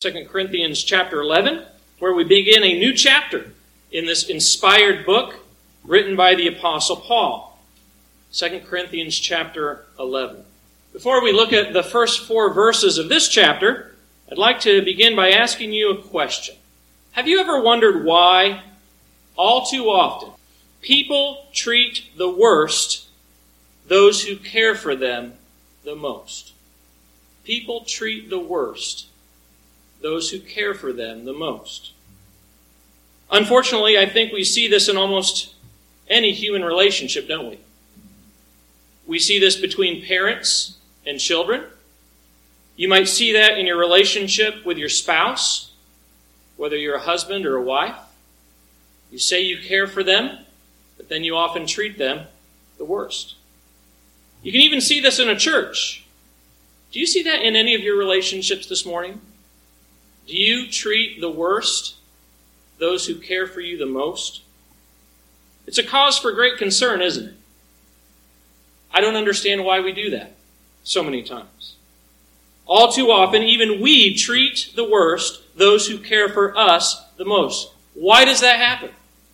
2 Corinthians chapter 11, where we begin a new chapter in this inspired book written by the Apostle Paul. 2 Corinthians chapter 11. Before we look at the first 4 verses of this chapter, I'd like to begin by asking you a question. Have you ever wondered why, all too often, people treat the worst those who care for them the most? People treat the worst those who care for them the most. Unfortunately, I think we see this in almost any human relationship, don't we? We see this between parents and children. You might see that in your relationship with your spouse, whether you're a husband or a wife. You say you care for them, but then you often treat them the worst. You can even see this in a church. Do you see that in any of your relationships this morning? Do you treat the worst those who care for you the most? It's a cause for great concern, isn't it? I don't understand why we do that so many times. All too often, even we treat the worst those who care for us the most. Why does that happen?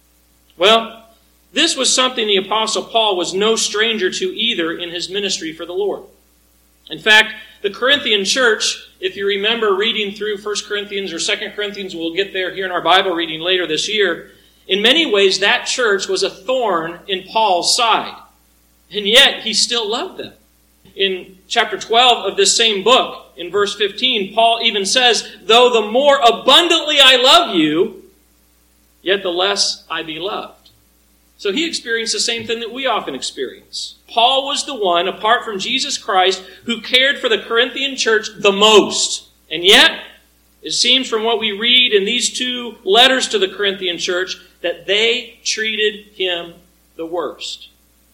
Well, this was something the Apostle Paul was no stranger to either in his ministry for the Lord. In fact, the Corinthian church, if you remember reading through 1 Corinthians or 2 Corinthians, we'll get there here in our Bible reading later this year, in many ways that church was a thorn in Paul's side. And yet, he still loved them. In chapter 12 of this same book, in verse 15, Paul even says, "Though the more abundantly I love you, yet the less I be loved." So he experienced the same thing that we often experience. Paul was the one, apart from Jesus Christ, who cared for the Corinthian church the most. And yet, it seems from what we read in these 2 letters to the Corinthian church, that they treated him the worst.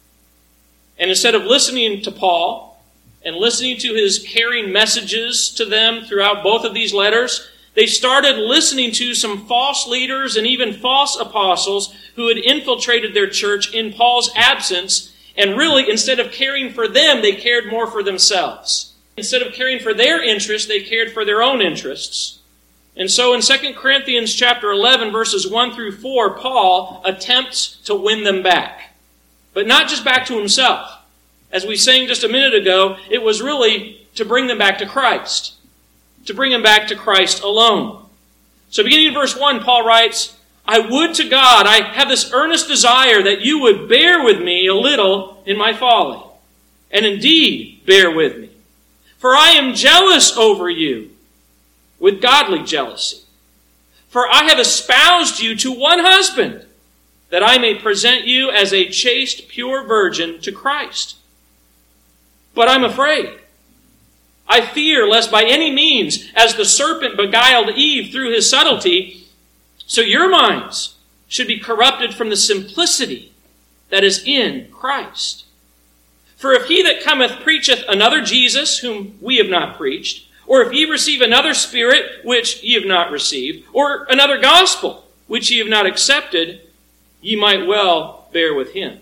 And instead of listening to Paul and listening to his caring messages to them throughout both of these letters, they started listening to some false leaders and even false apostles who had infiltrated their church in Paul's absence. And really, instead of caring for them, they cared more for themselves. Instead of caring for their interests, they cared for their own interests. And so in 2 Corinthians chapter 11, verses 1 through 4, Paul attempts to win them back. But not just back to himself. As we sang just a minute ago, it was really to bring them back to Christ. To bring them back to Christ alone. So beginning in verse 1, Paul writes, "I would to God, I have this earnest desire that you would bear with me a little in my folly. And indeed, bear with me. For I am jealous over you with godly jealousy. For I have espoused you to one husband, that I may present you as a chaste, pure virgin to Christ. But I'm afraid. I fear lest by any means, as the serpent beguiled Eve through his subtlety, so your minds should be corrupted from the simplicity that is in Christ. For if he that cometh preacheth another Jesus, whom we have not preached, or if ye receive another Spirit, which ye have not received, or another gospel, which ye have not accepted, ye might well bear with him."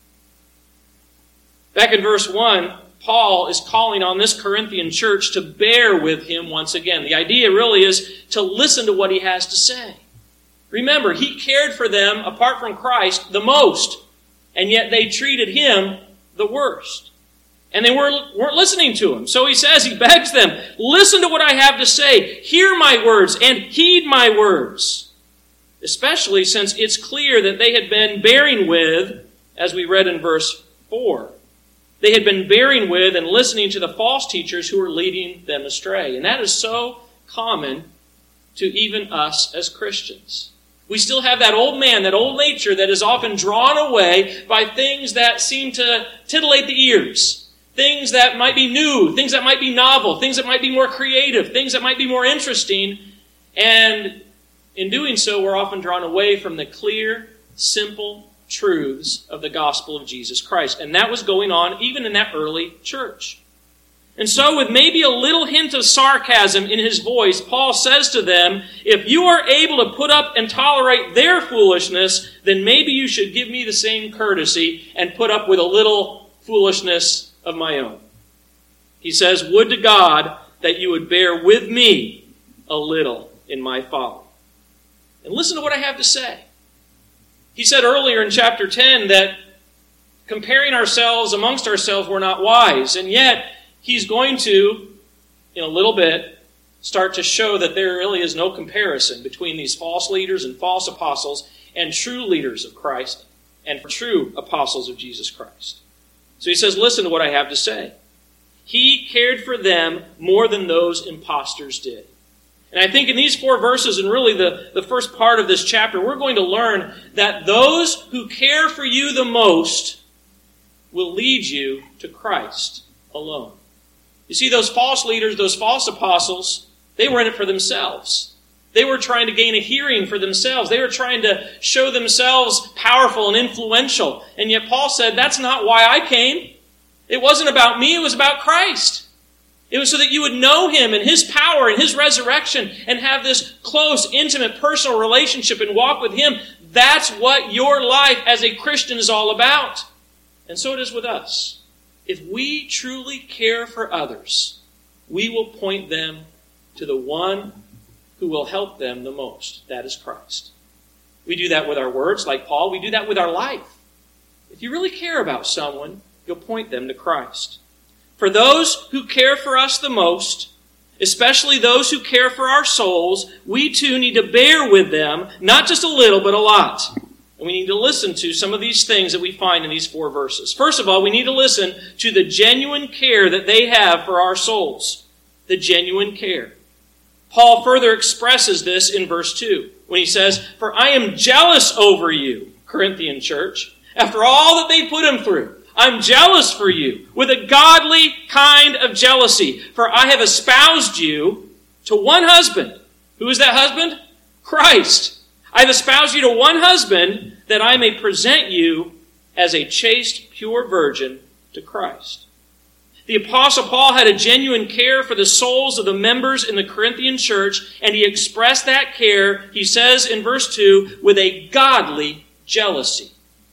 Back in verse 1, Paul is calling on this Corinthian church to bear with him once again. The idea really is to listen to what he has to say. Remember, he cared for them, apart from Christ, the most, and yet they treated him the worst. And they weren't listening to him. So he says, he begs them, listen to what I have to say. Hear my words and heed my words. Especially since it's clear that they had been bearing with, as we read in verse 4, they had been bearing with and listening to the false teachers who were leading them astray. And that is so common to even us as Christians. We still have that old man, that old nature that is often drawn away by things that seem to titillate the ears. Things that might be new, things that might be novel, things that might be more creative, things that might be more interesting. And in doing so, we're often drawn away from the clear, simple truths of the gospel of Jesus Christ. And that was going on even in that early church. And so with maybe a little hint of sarcasm in his voice, Paul says to them, if you are able to put up and tolerate their foolishness, then maybe you should give me the same courtesy and put up with a little foolishness of my own. He says, would to God that you would bear with me a little in my folly. And listen to what I have to say. He said earlier in chapter 10 that comparing ourselves amongst ourselves, we're not wise. And yet, he's going to, in a little bit, start to show that there really is no comparison between these false leaders and false apostles and true leaders of Christ and true apostles of Jesus Christ. So he says, listen to what I have to say. He cared for them more than those impostors did. And I think in these 4 verses, and really the first part of this chapter, we're going to learn that those who care for you the most will lead you to Christ alone. You see, those false leaders, those false apostles, they were in it for themselves. They were trying to gain a hearing for themselves. They were trying to show themselves powerful and influential. And yet Paul said, that's not why I came. It wasn't about me, it was about Christ. It was so that you would know Him and His power and His resurrection and have this close, intimate, personal relationship and walk with Him. That's what your life as a Christian is all about. And so it is with us. If we truly care for others, we will point them to the one who will help them the most. That is Christ. We do that with our words, like Paul. We do that with our life. If you really care about someone, you'll point them to Christ. For those who care for us the most, especially those who care for our souls, we too need to bear with them, not just a little, but a lot. And we need to listen to some of these things that we find in these 4 verses. First of all, we need to listen to the genuine care that they have for our souls. The genuine care. Paul further expresses this in verse 2 when he says, "For I am jealous over you, Corinthian church, after all that they put him through. I'm jealous for you with a godly kind of jealousy. For I have espoused you to one husband." Who is that husband? Christ. "I have espoused you to one husband that I may present you as a chaste, pure virgin to Christ." The Apostle Paul had a genuine care for the souls of the members in the Corinthian church, and he expressed that care, he says in verse 2, with a godly jealousy.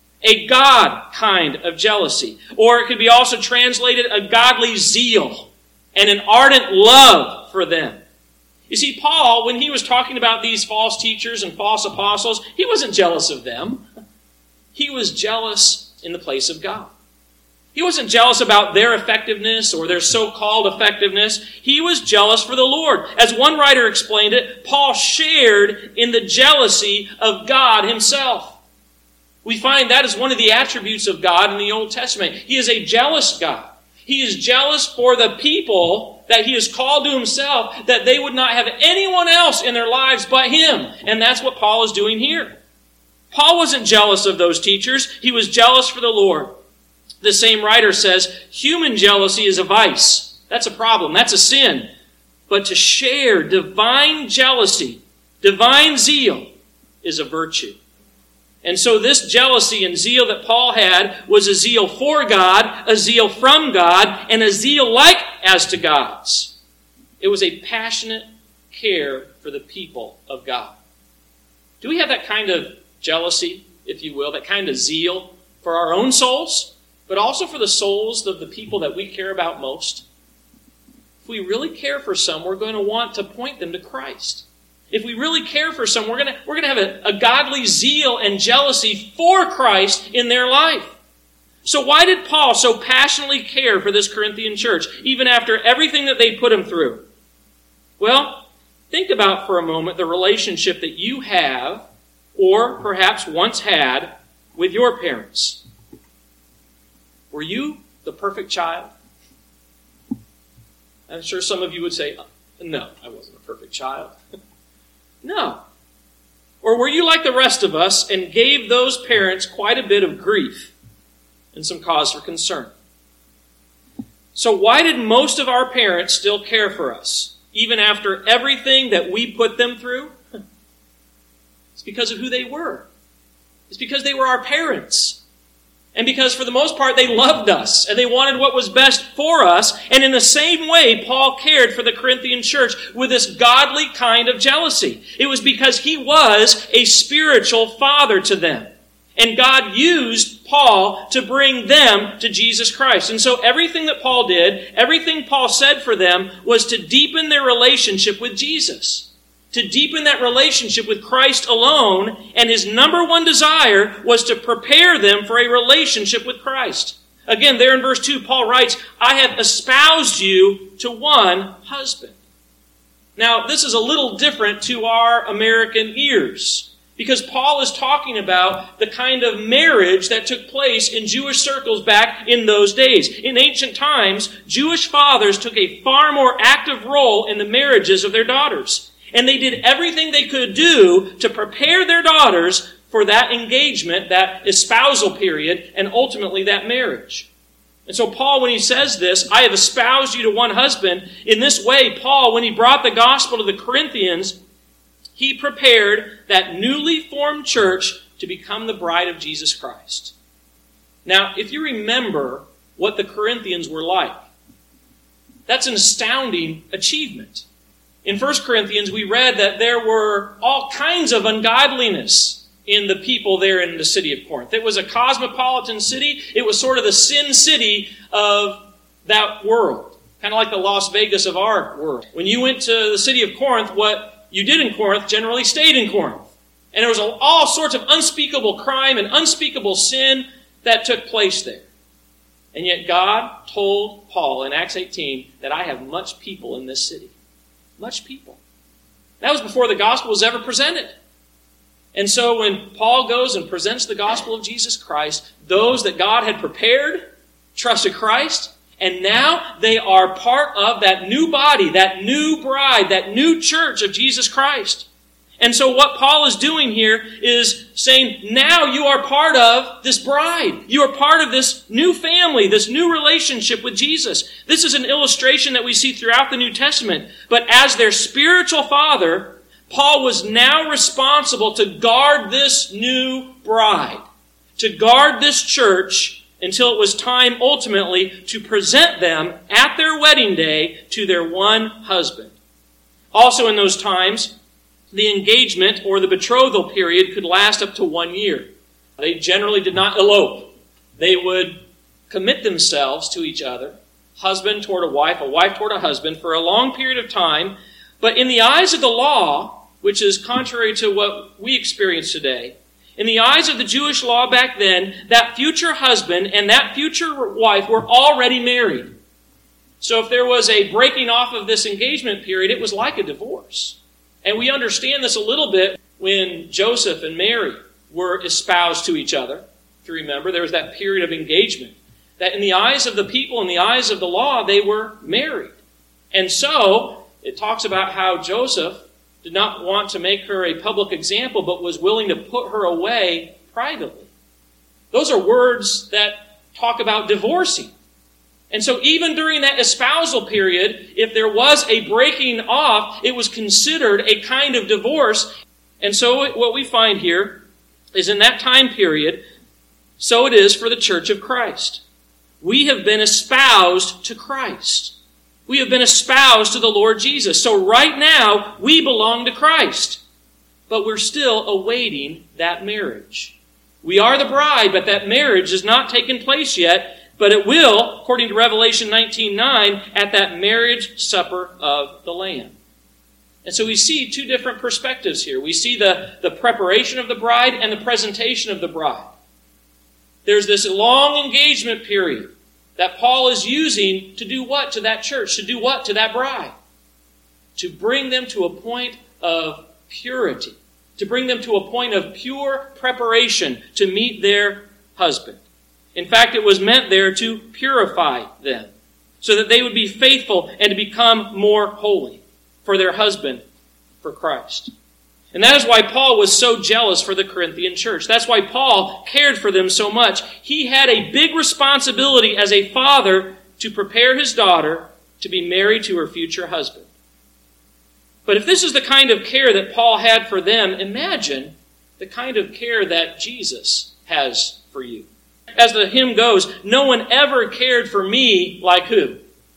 A God kind of jealousy. Or it could be also translated a godly zeal and an ardent love for them. You see, Paul, when he was talking about these false teachers and false apostles, he wasn't jealous of them. He was jealous in the place of God. He wasn't jealous about their effectiveness or their so-called effectiveness. He was jealous for the Lord. As one writer explained it, Paul shared in the jealousy of God Himself. We find that is one of the attributes of God in the Old Testament. He is a jealous God. He is jealous for the people that He has called to Himself, that they would not have anyone else in their lives but Him. And that's what Paul is doing here. Paul wasn't jealous of those teachers. He was jealous for the Lord. The same writer says, human jealousy is a vice. That's a problem. That's a sin. But to share divine jealousy, divine zeal, is a virtue. And so this jealousy and zeal that Paul had was a zeal for God, a zeal from God, and a zeal like as to God's. It was a passionate care for the people of God. Do we have that kind of jealousy, if you will, that kind of zeal for our own souls, but also for the souls of the people that we care about most? If we really care for some, we're going to want to point them to Christ. If we really care for some, we're going to have a godly zeal and jealousy for Christ in their life. So why did Paul so passionately care for this Corinthian church, even after everything that they put him through? Well, think about for a moment the relationship that you have, or perhaps once had, with your parents. Were you the perfect child? I'm sure some of you would say, no, I wasn't a perfect child. No. Or were you like the rest of us and gave those parents quite a bit of grief and some cause for concern? So why did most of our parents still care for us, even after everything that we put them through? It's because of who they were. It's because they were our parents. And because for the most part they loved us and they wanted what was best for us. And in the same way, Paul cared for the Corinthian church with this godly kind of jealousy. It was because he was a spiritual father to them. And God used Paul to bring them to Jesus Christ. And so everything that Paul did, everything Paul said for them, was to deepen their relationship with Jesus. To deepen that relationship with Christ alone. And his number one desire was to prepare them for a relationship with Christ. Again, there in verse 2, Paul writes, I have espoused you to one husband. Now, this is a little different to our American ears. Because Paul is talking about the kind of marriage that took place in Jewish circles back in those days. In ancient times, Jewish fathers took a far more active role in the marriages of their daughters. And they did everything they could do to prepare their daughters for that engagement, that espousal period, and ultimately that marriage. And so Paul, when he says this, I have espoused you to one husband, in this way, Paul, when he brought the gospel to the Corinthians, he prepared that newly formed church to become the bride of Jesus Christ. Now, if you remember what the Corinthians were like, that's an astounding achievement. In 1 Corinthians, we read that there were all kinds of ungodliness in the people there in the city of Corinth. It was a cosmopolitan city. It was sort of the sin city of that world. Kind of like the Las Vegas of our world. When you went to the city of Corinth, what you did in Corinth generally stayed in Corinth. And there was all sorts of unspeakable crime and unspeakable sin that took place there. And yet God told Paul in Acts 18 that I have much people in this city. Much people. That was before the gospel was ever presented. And so when Paul goes and presents the gospel of Jesus Christ, those that God had prepared trusted Christ. And now they are part of that new body, that new bride, that new church of Jesus Christ. And so what Paul is doing here is saying, now you are part of this bride. You are part of this new family, this new relationship with Jesus. This is an illustration that we see throughout the New Testament. But as their spiritual father, Paul was now responsible to guard this new bride, to guard this church until it was time ultimately to present them at their wedding day to their one husband. Also in those times, the engagement or the betrothal period could last up to 1 year. They generally did not elope. They would commit themselves to each other, husband toward a wife toward a husband, for a long period of time. But in the eyes of the law, which is contrary to what we experience today, in the eyes of the Jewish law back then, that future husband and that future wife were already married. So if there was a breaking off of this engagement period, it was like a divorce. And we understand this a little bit when Joseph and Mary were espoused to each other. If you remember, there was that period of engagement. That in the eyes of the people, in the eyes of the law, they were married. And so, it talks about how Joseph did not want to make her a public example, but was willing to put her away privately. Those are words that talk about divorcing. And so even during that espousal period, if there was a breaking off, it was considered a kind of divorce. And so what we find here is in that time period, so it is for the church of Christ. We have been espoused to Christ. We have been espoused to the Lord Jesus. So right now, we belong to Christ. But we're still awaiting that marriage. We are the bride, but that marriage has not taken place yet. But it will, according to Revelation 19:9, at that marriage supper of the Lamb. And so we see two different perspectives here. We see the preparation of the bride and the presentation of the bride. There's this long engagement period that Paul is using to do what to that church? To do what to that bride? To bring them to a point of purity. To bring them to a point of pure preparation to meet their husband. In fact, it was meant there to purify them, so that they would be faithful and to become more holy for their husband, for Christ. And that is why Paul was so jealous for the Corinthian church. That's why Paul cared for them so much. He had a big responsibility as a father to prepare his daughter to be married to her future husband. But if this is the kind of care that Paul had for them, imagine the kind of care that Jesus has for you. As the hymn goes, no one ever cared for me like who?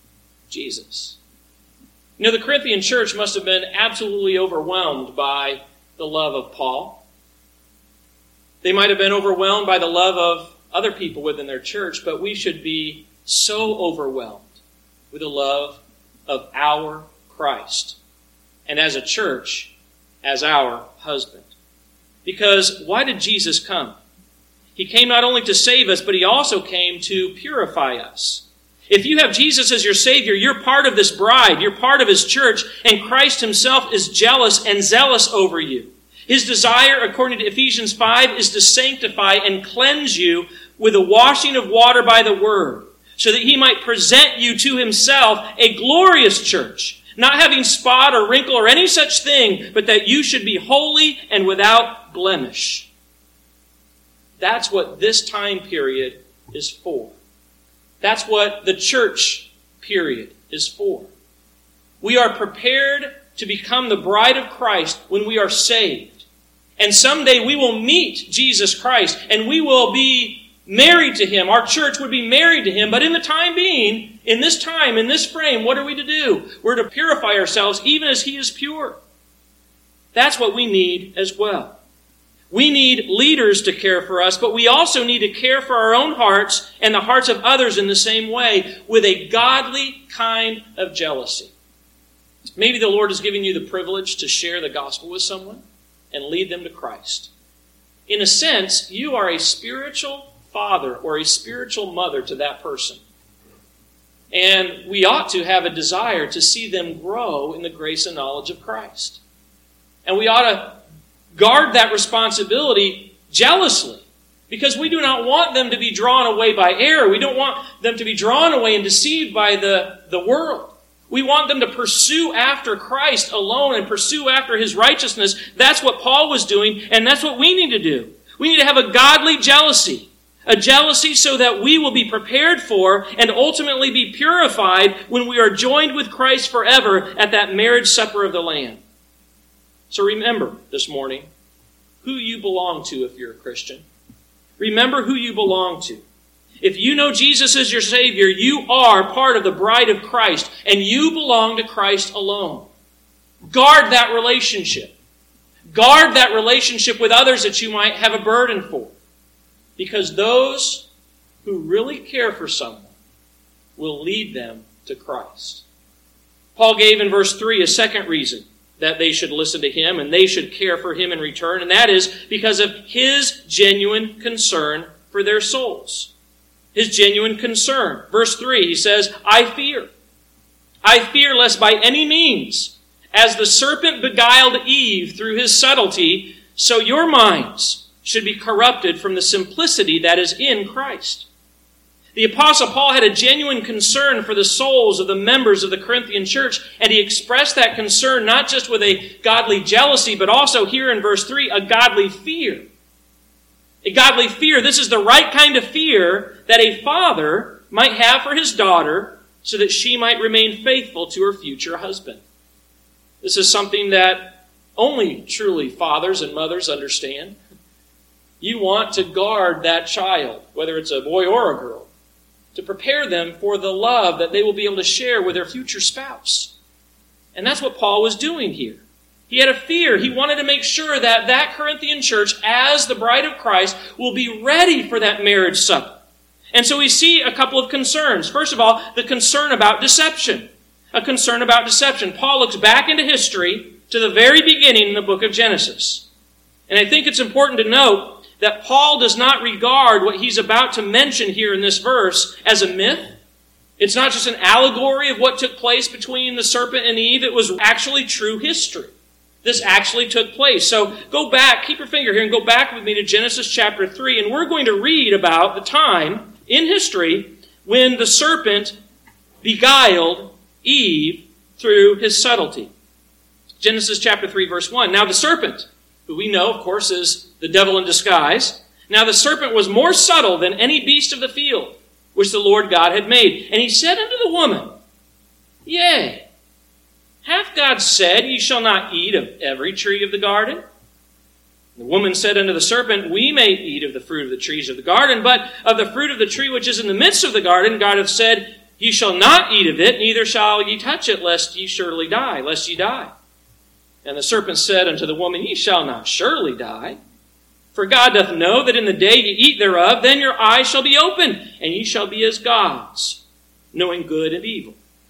Jesus. You know, the Corinthian church must have been absolutely overwhelmed by the love of Paul. They might have been overwhelmed by the love of other people within their church, but we should be so overwhelmed with the love of our Christ. And as a church, as our husband. Because why did Jesus come? He came not only to save us, but he also came to purify us. If you have Jesus as your Savior, you're part of this bride, you're part of his church, and Christ himself is jealous and zealous over you. His desire, according to Ephesians 5, is to sanctify and cleanse you with the washing of water by the word, so that he might present you to himself a glorious church, not having spot or wrinkle or any such thing, but that you should be holy and without blemish. That's what this time period is for. That's what the church period is for. We are prepared to become the bride of Christ when we are saved. And someday we will meet Jesus Christ and we will be married to him. Our church would be married to him. But in the time being, in this time, in this frame, what are we to do? We're to purify ourselves even as he is pure. That's what we need as well. We need leaders to care for us, but we also need to care for our own hearts and the hearts of others in the same way with a godly kind of jealousy. Maybe the Lord is giving you the privilege to share the gospel with someone and lead them to Christ. In a sense, you are a spiritual father or a spiritual mother to that person. And we ought to have a desire to see them grow in the grace and knowledge of Christ. And we ought to guard that responsibility jealously, because we do not want them to be drawn away by error. We don't want them to be drawn away and deceived by the world. We want them to pursue after Christ alone and pursue after his righteousness. That's what Paul was doing, and that's what we need to do. We need to have a godly jealousy. A jealousy so that we will be prepared for and ultimately be purified when we are joined with Christ forever at that marriage supper of the Lamb. So remember this morning who you belong to if you're a Christian. Remember who you belong to. If you know Jesus as your Savior, you are part of the bride of Christ, and you belong to Christ alone. Guard that relationship. Guard that relationship with others that you might have a burden for. Because those who really care for someone will lead them to Christ. Paul gave in verse 3 a second reason that they should listen to him and they should care for him in return, and that is because of his genuine concern for their souls. His genuine concern. Verse 3, he says, I fear lest by any means, as the serpent beguiled Eve through his subtlety, so your minds should be corrupted from the simplicity that is in Christ. The Apostle Paul had a genuine concern for the souls of the members of the Corinthian church, and he expressed that concern not just with a godly jealousy, but also here in verse 3, a godly fear. A godly fear. This is the right kind of fear that a father might have for his daughter so that she might remain faithful to her future husband. This is something that only truly fathers and mothers understand. You want to guard that child, whether it's a boy or a girl, to prepare them for the love that they will be able to share with their future spouse. And that's what Paul was doing here. He had a fear. He wanted to make sure that that Corinthian church, as the bride of Christ, will be ready for that marriage supper. And so we see a couple of concerns. First of all, the concern about deception. A concern about deception. Paul looks back into history to the very beginning in the book of Genesis. And I think it's important to note that Paul does not regard what he's about to mention here in this verse as a myth. It's not just an allegory of what took place between the serpent and Eve. It was actually true history. This actually took place. So go back, keep your finger here, and go back with me to Genesis chapter 3, and we're going to read about the time in history when the serpent beguiled Eve through his subtlety. Genesis chapter 3, verse 1. Now the serpent, who we know, of course, is the devil in disguise. Now the serpent was more subtle than any beast of the field, which the Lord God had made. And he said unto the woman, Yea, hath God said, Ye shall not eat of every tree of the garden? The woman said unto the serpent, We may eat of the fruit of the trees of the garden, but of the fruit of the tree which is in the midst of the garden, God hath said, Ye shall not eat of it, neither shall ye touch it, lest ye surely die, lest ye die. And the serpent said unto the woman, Ye shall not surely die. For God doth know that in the day ye eat thereof, then your eyes shall be opened, and ye shall be as gods, knowing good and evil.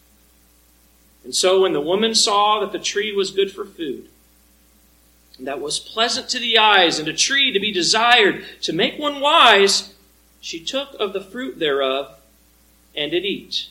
And so when the woman saw that the tree was good for food, and that was pleasant to the eyes, and a tree to be desired, to make one wise, she took of the fruit thereof, and did eat,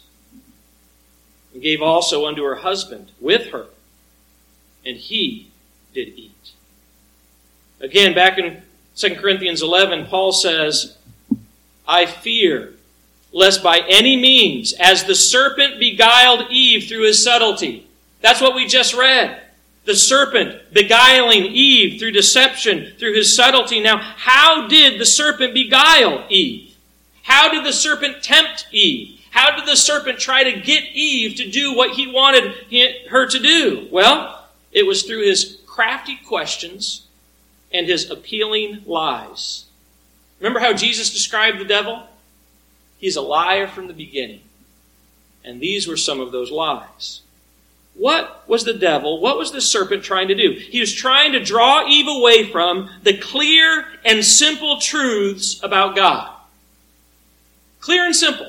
and gave also unto her husband with her, and he did eat. Again, back in 2 Corinthians 11, Paul says, I fear lest by any means, as the serpent beguiled Eve through his subtlety. That's what we just read. The serpent beguiling Eve through deception, through his subtlety. Now, how did the serpent beguile Eve? How did the serpent tempt Eve? How did the serpent try to get Eve to do what he wanted her to do? Well, it was through his crafty questions and his appealing lies. Remember how Jesus described the devil? He's a liar from the beginning. And these were some of those lies. What was the devil, what was the serpent trying to do? He was trying to draw Eve away from the clear and simple truths about God. Clear and simple.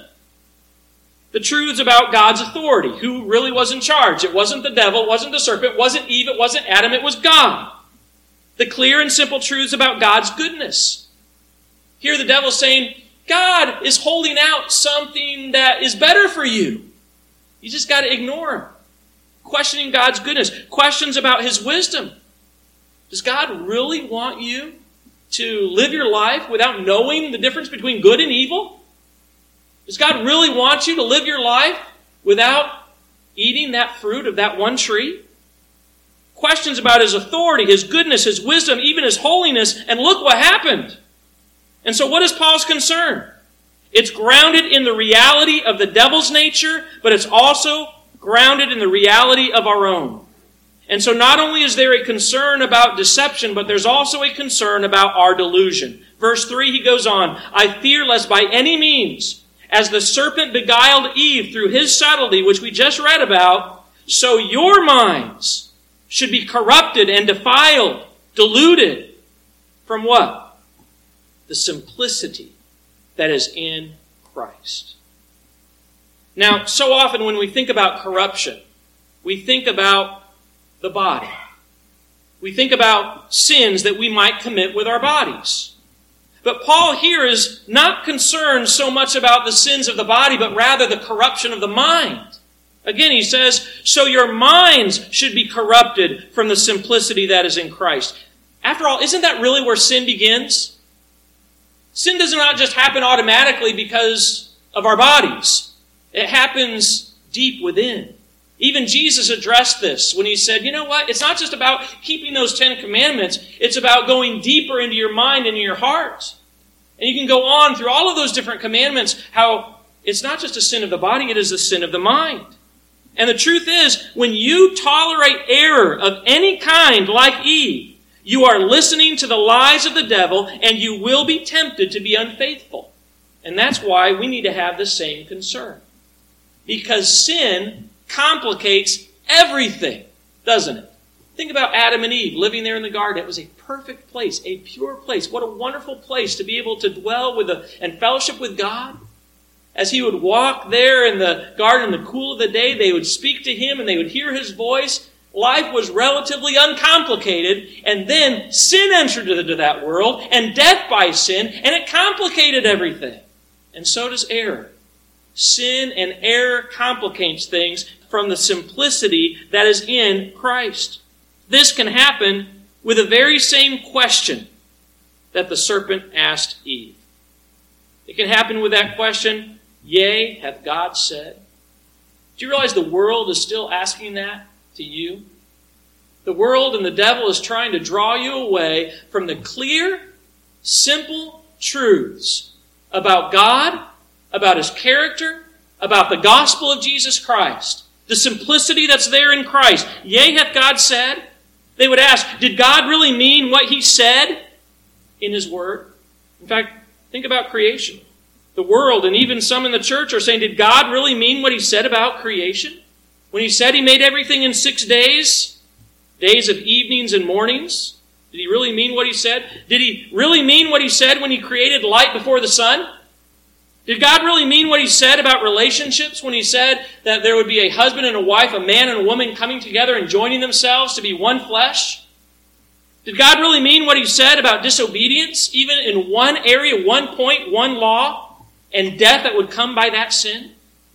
The truths about God's authority, who really was in charge. It wasn't the devil, it wasn't the serpent, it wasn't Eve, it wasn't Adam, it was God. The clear and simple truths about God's goodness. Here the devil's saying, God is holding out something that is better for you. You just got to ignore him. Questioning God's goodness. Questions about his wisdom. Does God really want you to live your life without knowing the difference between good and evil? Does God really want you to live your life without eating that fruit of that one tree? Questions about his authority, his goodness, his wisdom, even his holiness. And look what happened. And so what is Paul's concern? It's grounded in the reality of the devil's nature, but it's also grounded in the reality of our own. And so not only is there a concern about deception, but there's also a concern about our delusion. Verse 3, he goes on, I fear lest by any means, as the serpent beguiled Eve through his subtlety, which we just read about, so your minds should be corrupted and defiled, deluded from what? The simplicity that is in Christ. Now, so often when we think about corruption, we think about the body. We think about sins that we might commit with our bodies. But Paul here is not concerned so much about the sins of the body, but rather the corruption of the mind. Again, he says, so your minds should be corrupted from the simplicity that is in Christ. After all, isn't that really where sin begins? Sin does not just happen automatically because of our bodies. It happens deep within. Even Jesus addressed this when he said, you know what? It's not just about keeping those 10 commandments. It's about going deeper into your mind and your heart. And you can go on through all of those different commandments, how it's not just a sin of the body, it is a sin of the mind. And the truth is, when you tolerate error of any kind like Eve, you are listening to the lies of the devil, and you will be tempted to be unfaithful. And that's why we need to have the same concern. Because sin complicates everything, doesn't it? Think about Adam and Eve living there in the garden. It was a perfect place, a pure place. What a wonderful place to be able to dwell with and fellowship with God. As he would walk there in the garden in the cool of the day, they would speak to him and they would hear his voice. Life was relatively uncomplicated, and then sin entered into that world, and death by sin, and it complicated everything. And so does error. Sin and error complicates things from the simplicity that is in Christ. This can happen with the very same question that the serpent asked Eve. It can happen with that question, yea, hath God said? Do you realize the world is still asking that to you? The world and the devil is trying to draw you away from the clear, simple truths about God, about his character, about the gospel of Jesus Christ. The simplicity that's there in Christ. Yea, hath God said? They would ask, did God really mean what he said in his word? In fact, think about creation. The world and even some in the church are saying, did God really mean what he said about creation? When he said he made everything in 6 days, days of evenings and mornings, Did he really mean what he said? Did he really mean what he said when he created light before the sun? Did God really mean what he said about relationships when he said that there would be a husband and a wife, a man and a woman coming together and joining themselves to be one flesh? Did God really mean what he said about disobedience, even in one area, one point, one law, and death that would come by that sin?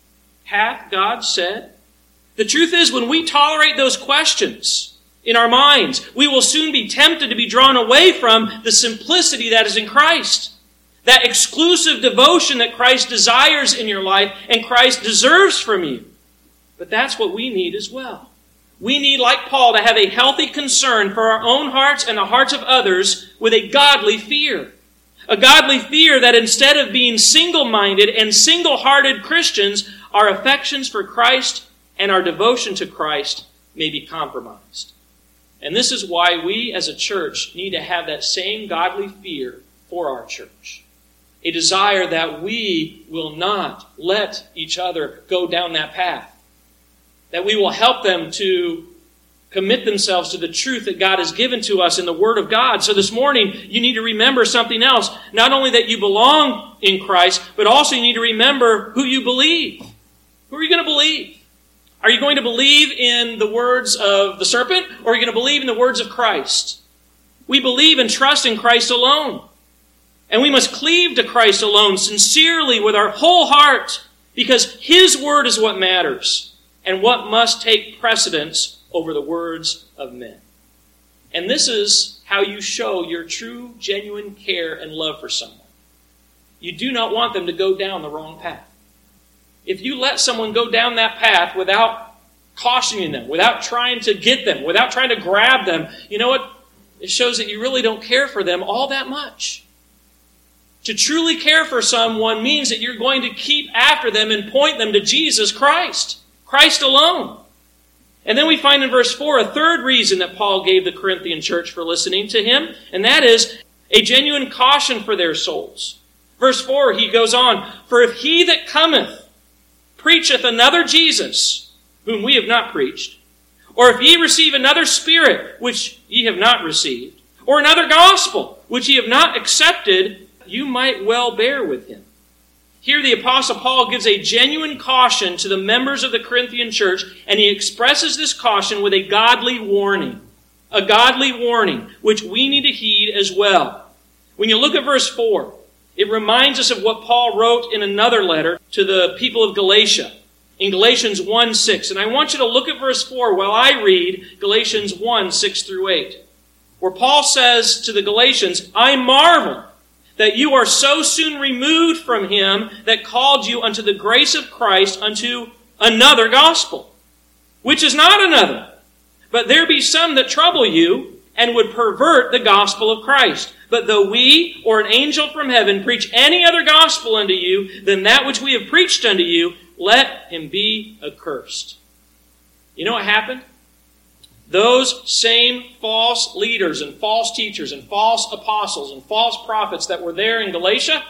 Hath God said? The truth is, when we tolerate those questions in our minds, we will soon be tempted to be drawn away from the simplicity that is in Christ. That exclusive devotion that Christ desires in your life and Christ deserves from you. But that's what we need as well. We need, like Paul, to have a healthy concern for our own hearts and the hearts of others with a godly fear. A godly fear that instead of being single-minded and single-hearted Christians, our affections for Christ and our devotion to Christ may be compromised. And this is why we as a church need to have that same godly fear for our church. A desire that we will not let each other go down that path. That we will help them to commit themselves to the truth that God has given to us in the Word of God. So this morning, you need to remember something else. Not only that you belong in Christ, but also you need to remember who you believe. Who are you going to believe? Are you going to believe in the words of the serpent, or are you going to believe in the words of Christ? We believe and trust in Christ alone. And we must cleave to Christ alone sincerely with our whole heart, because His Word is what matters and what must take precedence over the words of men. And this is how you show your true, genuine care and love for someone. You do not want them to go down the wrong path. If you let someone go down that path without cautioning them, without trying to get them, without trying to grab them, you know what? It shows that you really don't care for them all that much. To truly care for someone means that you're going to keep after them and point them to Jesus Christ. Christ alone. And then we find in verse 4 a third reason that Paul gave the Corinthian church for listening to him, and that is a genuine caution for their souls. Verse 4, he goes on, "For if he that cometh preacheth another Jesus, whom we have not preached, or if ye receive another Spirit, which ye have not received, or another gospel, which ye have not accepted, you might well bear with him." Here the Apostle Paul gives a genuine caution to the members of the Corinthian church, and he expresses this caution with a godly warning. A godly warning, which we need to heed as well. When you look at verse 4, it reminds us of what Paul wrote in another letter to the people of Galatia, in Galatians 1:6. And I want you to look at verse 4 while I read Galatians 1:6 through 8, where Paul says to the Galatians, "I marvel that you are so soon removed from him that called you unto the grace of Christ unto another gospel, which is not another. But there be some that trouble you, and would pervert the gospel of Christ. But though we, or an angel from heaven, preach any other gospel unto you than that which we have preached unto you, let him be accursed." You know what happened? Those same false leaders and false teachers and false apostles and false prophets that were there in Galatia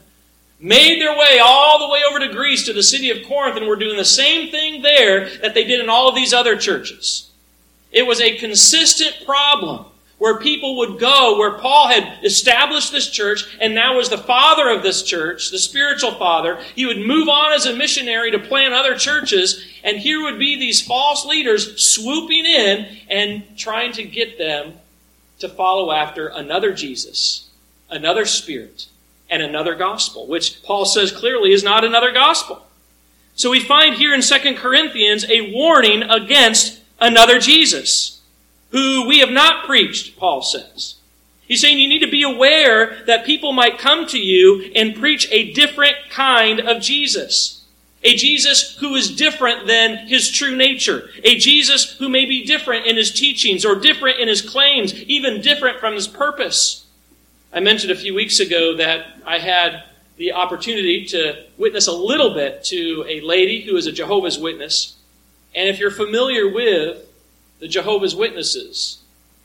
made their way all the way over to Greece, to the city of Corinth, and were doing the same thing there that they did in all of these other churches. It was a consistent problem where people would go, where Paul had established this church and now was the father of this church, the spiritual father. He would move on as a missionary to plant other churches, and here would be these false leaders swooping in and trying to get them to follow after another Jesus, another Spirit, and another gospel, which Paul says clearly is not another gospel. So we find here in 2 Corinthians a warning against another Jesus, who we have not preached, Paul says. He's saying you need to be aware that people might come to you and preach a different kind of Jesus. A Jesus who is different than his true nature. A Jesus who may be different in his teachings or different in his claims, even different from his purpose. I mentioned a few weeks ago that I had the opportunity to witness a little bit to a lady who is a Jehovah's Witness. And if you're familiar with the Jehovah's Witnesses,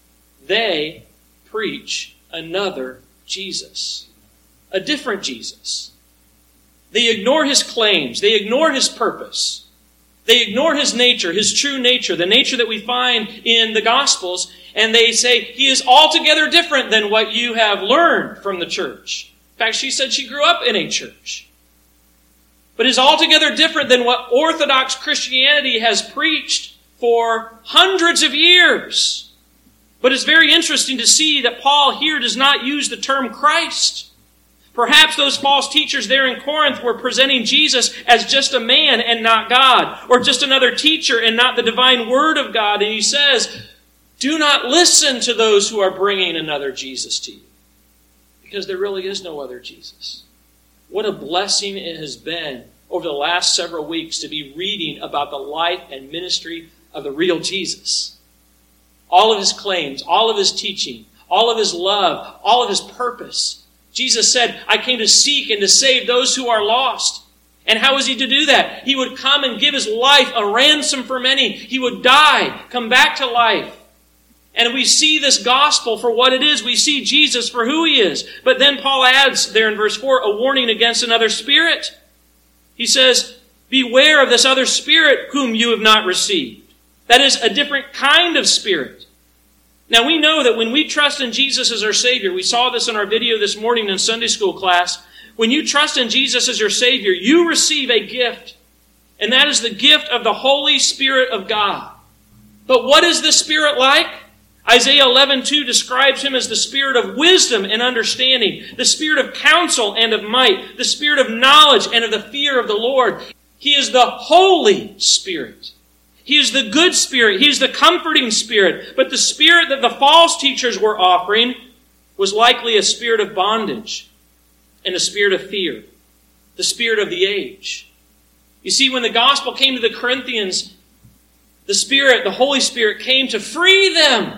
they preach another Jesus. A different Jesus. They ignore his claims. They ignore his purpose. They ignore his nature, his true nature, the nature that we find in the Gospels, And they say, he is altogether different than what you have learned from the church. In fact, she said she grew up in a church. But is altogether different than what Orthodox Christianity has preached for hundreds of years. But it's very interesting to see that Paul here does not use the term Christ. Perhaps those false teachers there in Corinth were presenting Jesus as just a man and not God, or just another teacher and not the divine Word of God. And he says, do not listen to those who are bringing another Jesus to you, because there really is no other Jesus. What a blessing it has been over the last several weeks to be reading about the life and ministry of the real Jesus. All of his claims, all of his teaching, all of his love, all of his purpose. Jesus said, I came to seek and to save those who are lost. And how was he to do that? He would come and give his life a ransom for many. He would die, come back to life. And we see this gospel for what it is. We see Jesus for who he is. But then Paul adds there in verse 4 a warning against another spirit. He says, beware of this other spirit whom you have not received. That is a different kind of spirit. Now we know that when we trust in Jesus as our Savior, we saw this in our video this morning in Sunday school class, when you trust in Jesus as your Savior, you receive a gift. And that is the gift of the Holy Spirit of God. But what is this Spirit like? Isaiah 11:2 describes him as the Spirit of wisdom and understanding, the Spirit of counsel and of might, the Spirit of knowledge and of the fear of the Lord. He is the Holy Spirit. He is the good Spirit. He is the comforting Spirit. But the Spirit that the false teachers were offering was likely a spirit of bondage and a spirit of fear, the spirit of the age. You see, when the gospel came to the Corinthians, the Spirit, the Holy Spirit, came to free them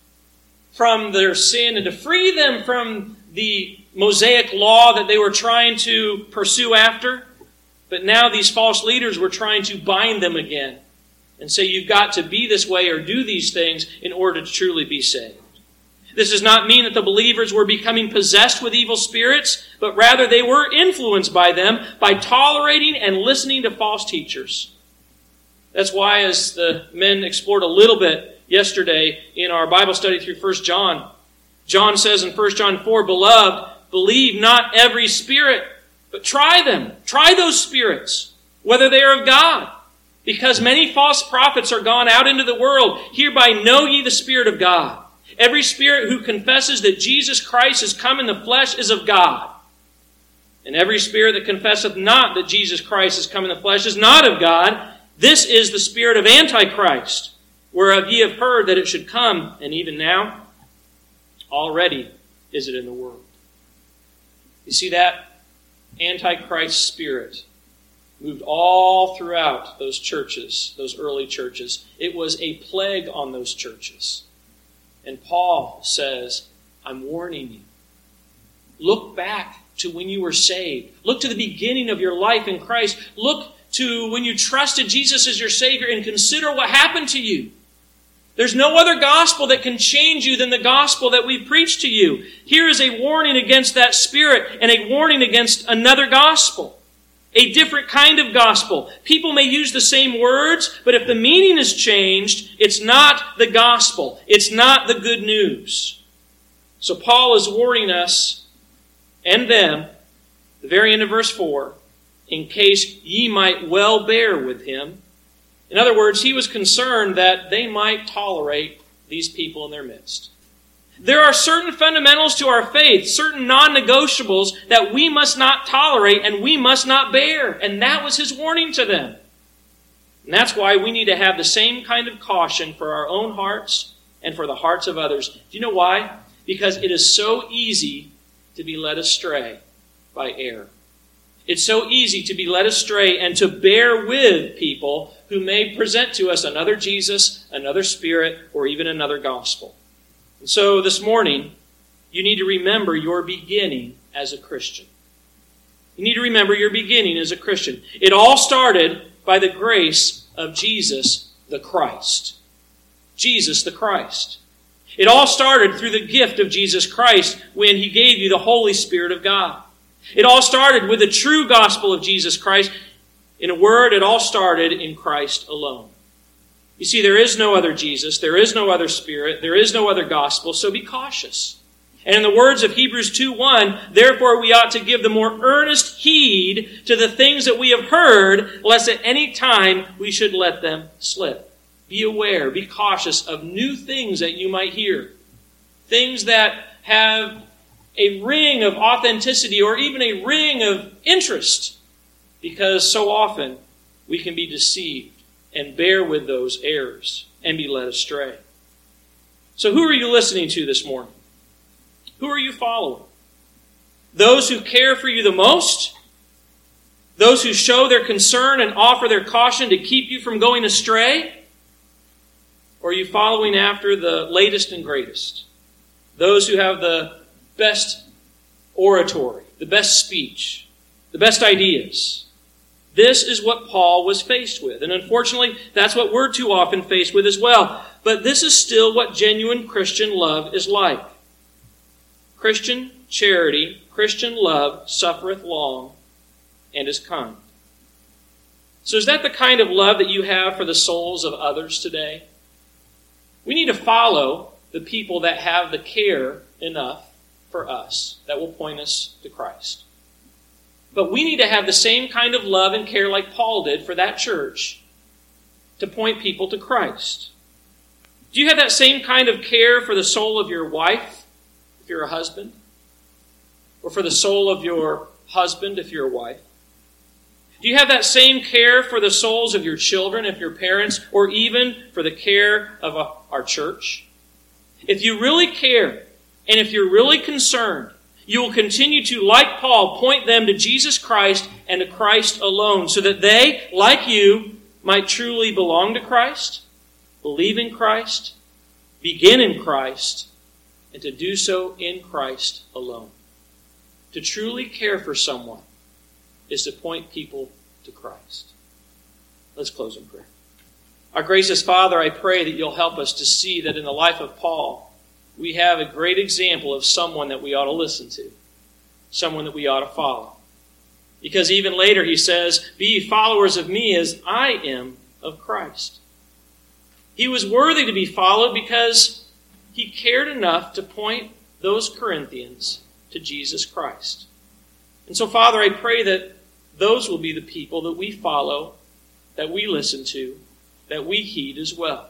from their sin and to free them from the Mosaic law that they were trying to pursue after. But now these false leaders were trying to bind them again and say, you've got to be this way or do these things in order to truly be saved. This does not mean that the believers were becoming possessed with evil spirits, but rather they were influenced by them by tolerating and listening to false teachers. That's why, as the men explored a little bit yesterday in our Bible study through 1 John, John says in 1 John 4, Beloved, believe not every spirit, but try them. Try those spirits, whether they are of God. Because many false prophets are gone out into the world. Hereby know ye the Spirit of God. Every spirit who confesses that Jesus Christ is come in the flesh is of God. And every spirit that confesseth not that Jesus Christ is come in the flesh is not of God. This is the spirit of Antichrist, whereof ye have heard that it should come, and even now, already is it in the world. You see that Antichrist spirit moved all throughout those churches, those early churches. It was a plague on those churches. And Paul says, I'm warning you. Look back to when you were saved. Look to the beginning of your life in Christ. Look to when you trusted Jesus as your Savior and consider what happened to you. There's no other gospel that can change you than the gospel that we preach to you. Here is a warning against that spirit and a warning against another gospel. A different kind of gospel. People may use the same words, but if the meaning is changed, it's not the gospel. It's not the good news. So Paul is warning us and them, the very end of verse 4, in case ye might well bear with him. In other words, he was concerned that they might tolerate these people in their midst. There are certain fundamentals to our faith, certain non-negotiables that we must not tolerate and we must not bear. And that was his warning to them. And that's why we need to have the same kind of caution for our own hearts and for the hearts of others. Do you know why? Because it is so easy to be led astray by error. It's so easy to be led astray and to bear with people who may present to us another Jesus, another spirit, or even another gospel. And so this morning, you need to remember your beginning as a Christian. You need to remember your beginning as a Christian. It all started by the grace of Jesus the Christ. Jesus the Christ. It all started through the gift of Jesus Christ when He gave you the Holy Spirit of God. It all started with the true gospel of Jesus Christ. In a word, it all started in Christ alone. You see, there is no other Jesus, there is no other Spirit, there is no other gospel, so be cautious. And in the words of Hebrews 2:1, therefore we ought to give the more earnest heed to the things that we have heard, lest at any time we should let them slip. Be aware, be cautious of new things that you might hear. Things that have a ring of authenticity or even a ring of interest. Because so often we can be deceived and bear with those errors and be led astray. So who are you listening to this morning? Who are you following? Those who care for you the most? Those who show their concern and offer their caution to keep you from going astray? Or are you following after the latest and greatest? Those who have the best oratory, the best speech, the best ideas. This is what Paul was faced with. And unfortunately, that's what we're too often faced with as well. But this is still what genuine Christian love is like. Christian charity, Christian love suffereth long and is kind. So is that the kind of love that you have for the souls of others today? We need to follow the people that have the care enough for us that will point us to Christ. But we need to have the same kind of love and care like Paul did for that church to point people to Christ. Do you have that same kind of care for the soul of your wife, if you're a husband? Or for the soul of your husband, if you're a wife? Do you have that same care for the souls of your children, if you're parents, or even for the care of our church? If you really care, and if you're really concerned, you will continue to, like Paul, point them to Jesus Christ and to Christ alone, so that they, like you, might truly belong to Christ, believe in Christ, begin in Christ, and to do so in Christ alone. To truly care for someone is to point people to Christ. Let's close in prayer. Our gracious Father, I pray that you'll help us to see that in the life of Paul, we have a great example of someone that we ought to listen to, someone that we ought to follow. Because even later he says, be ye followers of me as I am of Christ. He was worthy to be followed because he cared enough to point those Corinthians to Jesus Christ. And so, Father, I pray that those will be the people that we follow, that we listen to, that we heed as well.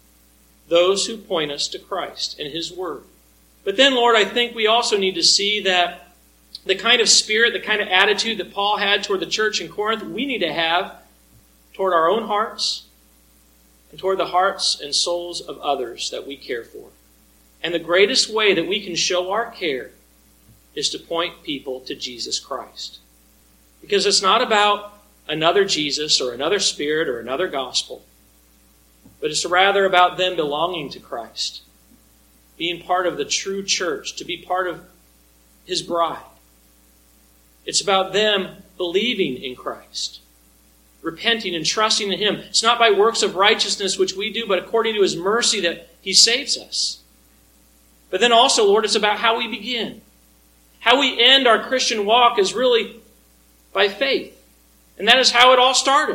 Those who point us to Christ and His Word. But then, Lord, I think we also need to see that the kind of spirit, the kind of attitude that Paul had toward the church in Corinth, we need to have toward our own hearts and toward the hearts and souls of others that we care for. And the greatest way that we can show our care is to point people to Jesus Christ. Because it's not about another Jesus or another spirit or another gospel, but it's rather about them belonging to Christ, being part of the true church, to be part of His bride. It's about them believing in Christ, repenting and trusting in Him. It's not by works of righteousness which we do, but according to His mercy that He saves us. But then also, Lord, it's about how we begin. How we end our Christian walk is really by faith. And that is how it all started.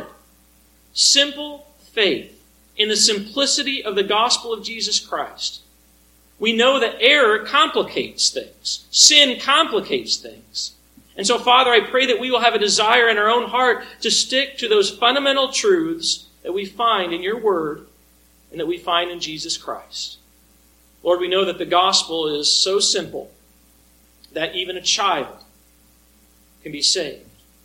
Simple faith in the simplicity of the gospel of Jesus Christ. We know that error complicates things. Sin complicates things. And so, Father, I pray that we will have a desire in our own heart to stick to those fundamental truths that we find in your word and that we find in Jesus Christ. Lord, we know that the gospel is so simple that even a child can be saved.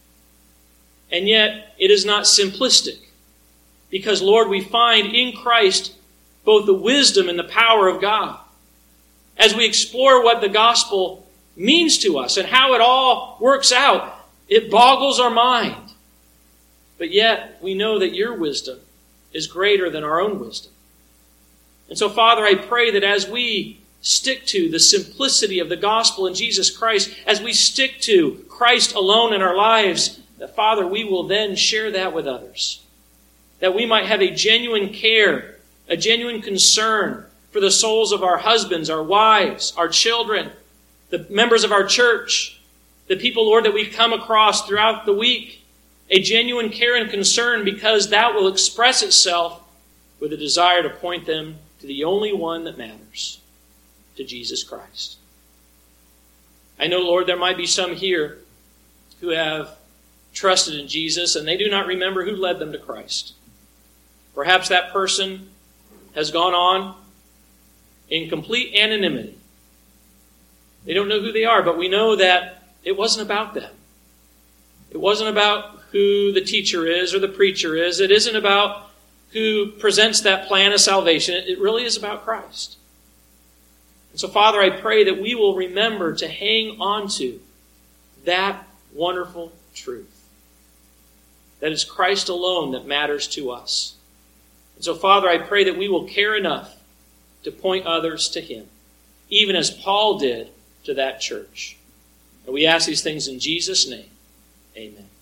And yet, it is not simplistic. Because, Lord, we find in Christ both the wisdom and the power of God. As we explore what the gospel means to us and how it all works out, it boggles our mind. But yet, we know that your wisdom is greater than our own wisdom. And so, Father, I pray that as we stick to the simplicity of the gospel in Jesus Christ, as we stick to Christ alone in our lives, that, Father, we will then share that with others. That we might have a genuine care, a genuine concern for the souls of our husbands, our wives, our children, the members of our church, the people, Lord, that we come across throughout the week. A genuine care and concern, because that will express itself with a desire to point them to the only one that matters, to Jesus Christ. I know, Lord, there might be some here who have trusted in Jesus and they do not remember who led them to Christ. Perhaps that person has gone on in complete anonymity. They don't know who they are, but we know that it wasn't about them. It wasn't about who the teacher is or the preacher is. It isn't about who presents that plan of salvation. It really is about Christ. And so, Father, I pray that we will remember to hang on to that wonderful truth. That it's Christ alone that matters to us. And so, Father, I pray that we will care enough to point others to Him, even as Paul did to that church. And we ask these things in Jesus' name. Amen.